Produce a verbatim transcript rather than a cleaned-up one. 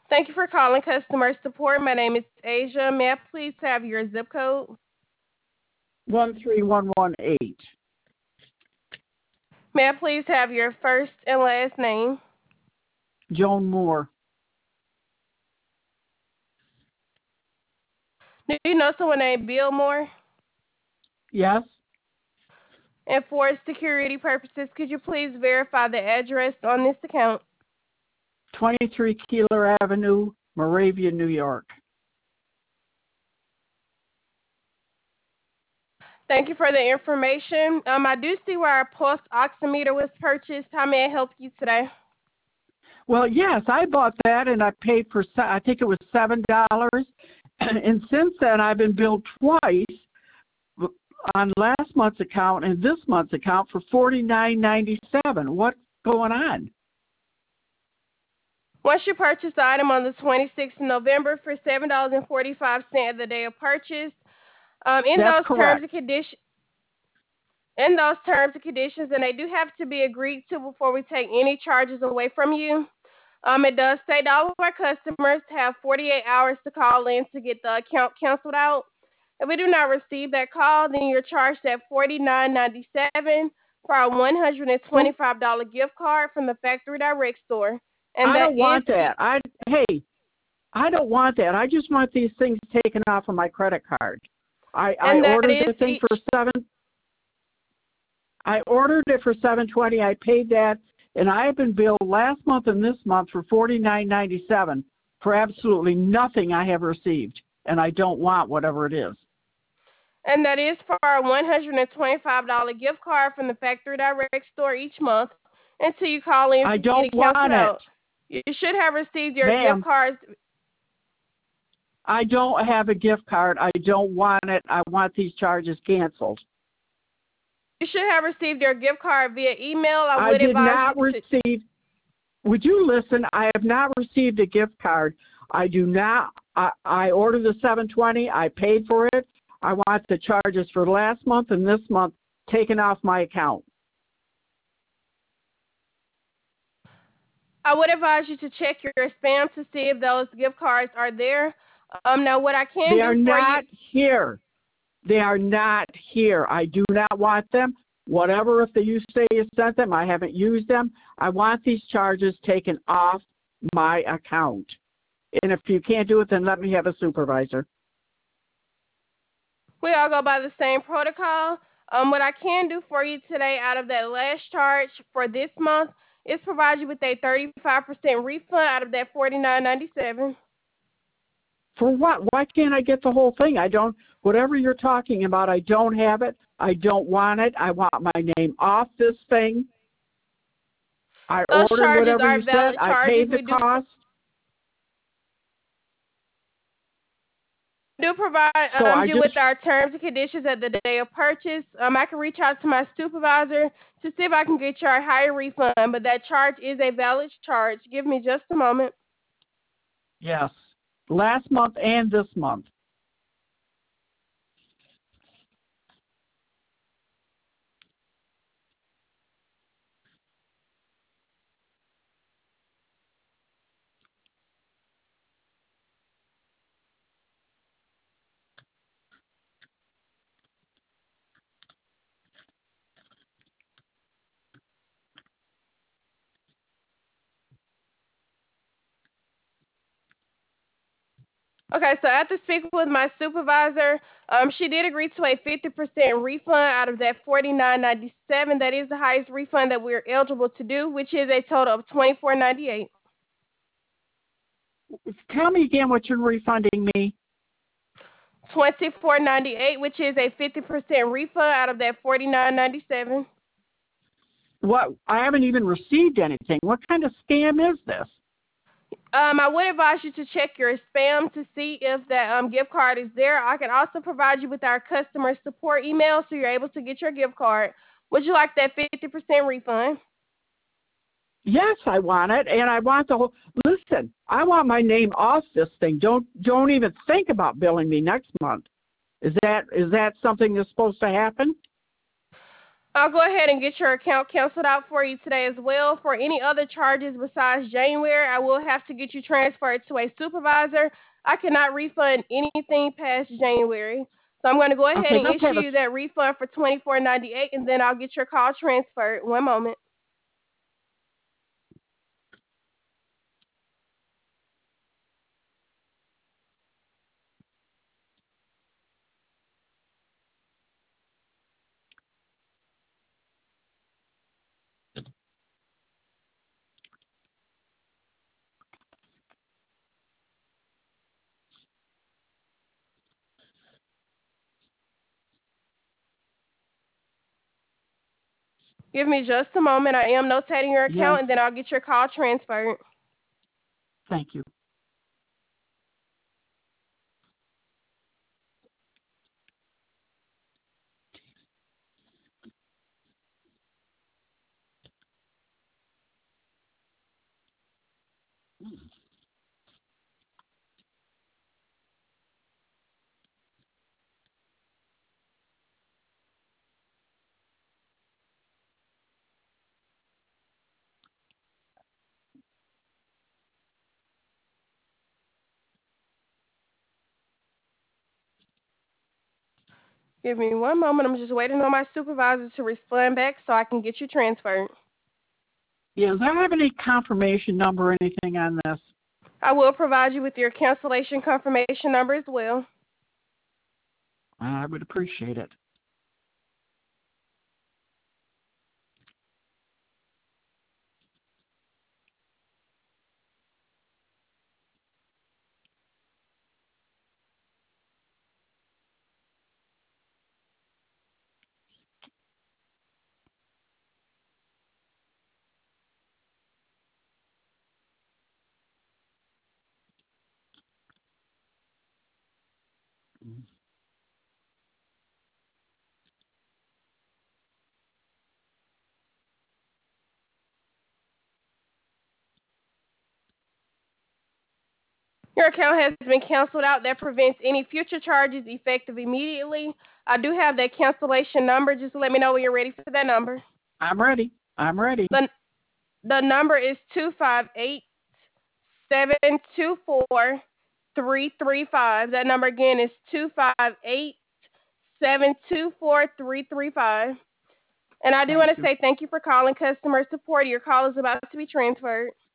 Thank you for calling customer support. My name is Asia. May I please have your zip code? one three one one eight. May I please have your first and last name? Joan Moore. Do you know someone named Bill Moore? Yes. And for security purposes, could you please verify the address on this account? twenty-three Keeler Avenue, Moravia, New York. Thank you for the information. Um, I do see where our pulse oximeter was purchased. How may I help you today? Well, yes, I bought that and I paid for, I think it was seven dollars. And since then, I've been billed twice on last month's account and this month's account for forty-nine ninety-seven. What's going on? Once you purchase the item on the twenty-sixth of November for seven dollars and forty-five cents the day of purchase, um, in That's those correct. terms and conditions, in those terms and conditions, and they do have to be agreed to before we take any charges away from you. Um, it does say that all of our customers have forty-eight hours to call in to get the account canceled out. If we do not receive that call, then you're charged at forty-nine ninety-seven for our one hundred twenty-five dollars gift card from the Factory Direct store. And I that don't want is that. I hey, I don't want that. I just want these things taken off of my credit card. I, I and that ordered is the thing each, for seven. I ordered it for seven twenty. I paid that, and I have been billed last month and this month for forty-nine ninety-seven for absolutely nothing I have received, and I don't want whatever it is. and that is for our one hundred twenty-five dollars gift card from the Factory Direct store each month until you call in I to get don't it canceled want out. it, You should have received your ma'am. gift cards. I don't have a gift card. I don't want it. I want these charges canceled. You should have received your gift card via email. I, I would did advise not you to, receive. Would you listen? I have not received a gift card. I do not. I, I ordered the seven twenty. I paid for it. I want the charges for last month and this month taken off my account. I would advise you to check your spam to see if those gift cards are there. Um, now, what I can They do are for not you, here. They are not here. I do not want them. Whatever, if the, you say you sent them, I haven't used them. I want these charges taken off my account. And if you can't do it, then let me have a supervisor. we all go by the same protocol. Um, what I can do for you today out of that last charge for this month is provide you with a thirty-five percent refund out of that forty-nine ninety-seven. For what? Why can't I get the whole thing? I don't, whatever you're talking about, I don't have it. I don't want it. I want my name off this thing. I Those ordered charges whatever are you said. valid I charges. paid the We do cost. do provide So um, I you just, with our terms and conditions at the day of purchase. Um, I can reach out to my supervisor to see if I can get you a higher refund, but that charge is a valid charge. Give me just a moment. yes, last month and this month. Okay, so after speaking with my supervisor, um, she did agree to a fifty percent refund out of that forty-nine ninety-seven. That is the highest refund that we're eligible to do, which is a total of twenty-four ninety-eight. Tell me again what you're refunding me. twenty-four ninety-eight, which is a fifty percent refund out of that forty-nine ninety-seven. What? I haven't even received anything. What kind of scam is this? Um, I would advise you to check your spam to see if that um, gift card is there. I can also provide you with our customer support email so you're able to get your gift card. Would you like that fifty percent refund? Yes, I want it, and I want the whole. Listen, I want my name off this thing. Don't don't even think about billing me next month. Is that is that something that's supposed to happen? I'll go ahead and get your account canceled out for you today as well. For any other charges besides January, I will have to get you transferred to a supervisor. I cannot refund anything past January. So I'm going to go ahead Okay, and let's issue have a you that refund for twenty-four ninety-eight, and then I'll get your call transferred. One moment. Give me just a moment. I am notating your yes. account, and then I'll get your call transferred. Thank you. Give me one moment. I'm just waiting on my supervisor to respond back so I can get you transferred. Yeah, does I have any confirmation number or anything on this? I will provide you with your cancellation confirmation number as well. I would appreciate it. Your account has been canceled out. That prevents any future charges effective immediately. I do have that cancellation number. Just let me know when you're ready for that number. I'm ready. I'm ready. The, the number is two five eight, seven two four, three three five. That number again is two five eight, seven two four, three three five. And I do Thank want to you. say thank you for calling customer support. Your call is about to be transferred.